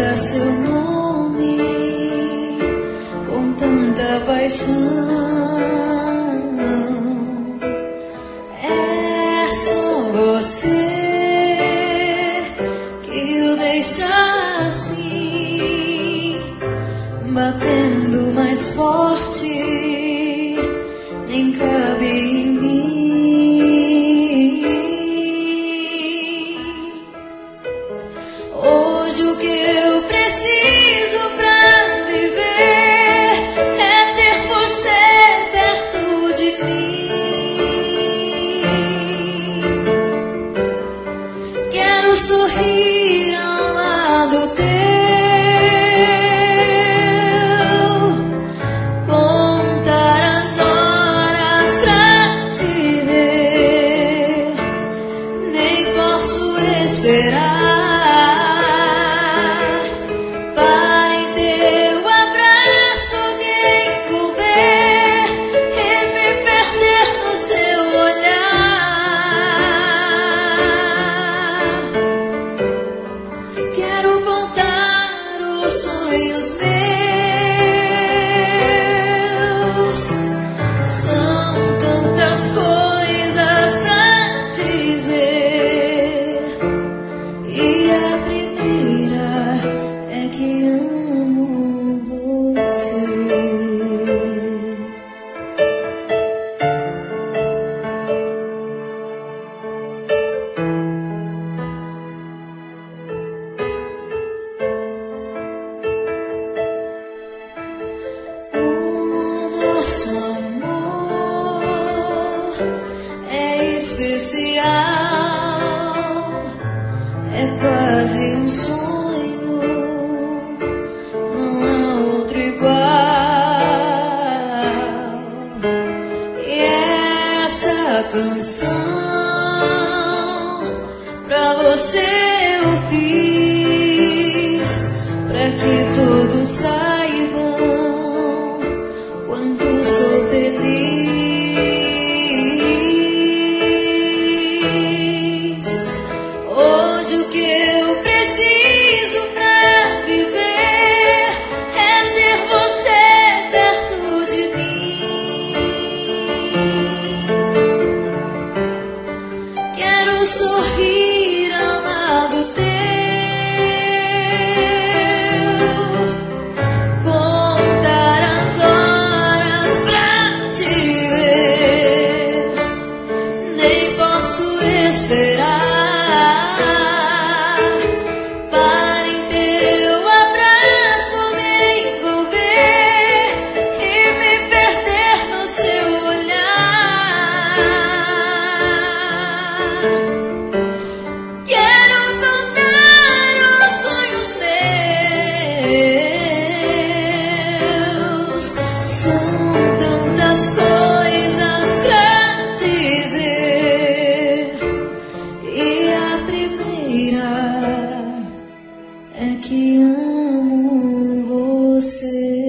invoca seu nome com tanta paixão. É só você que o deixa assim, batendo mais forte, nem cabe em mim. Hoje o que eu preciso pra viver é ter você perto de mim. Quero sorrir ao lado teu, contar as horas pra te ver. Nem posso esperar para em teu abraço me envolver e me perder no seu olhar. Quero contar os sonhos meus, são tantas coisas pra dizer, e a primeira é que amo você. O nosso amor é especial, é quase um sonho, não há outro igual. E essa canção pra você eu fiz, pra que todos saibam quanto sou feliz. Hoje o que eu preciso pra viver é ter você perto de mim. Quero sorrir ao lado teu, contar as horas pra te ver. Nem posso esperar para em teu abraço me envolver e me perder no seu olhar. Quero contar os sonhos meus, são tantas coisas pra dizer, e a primeira é que amo você.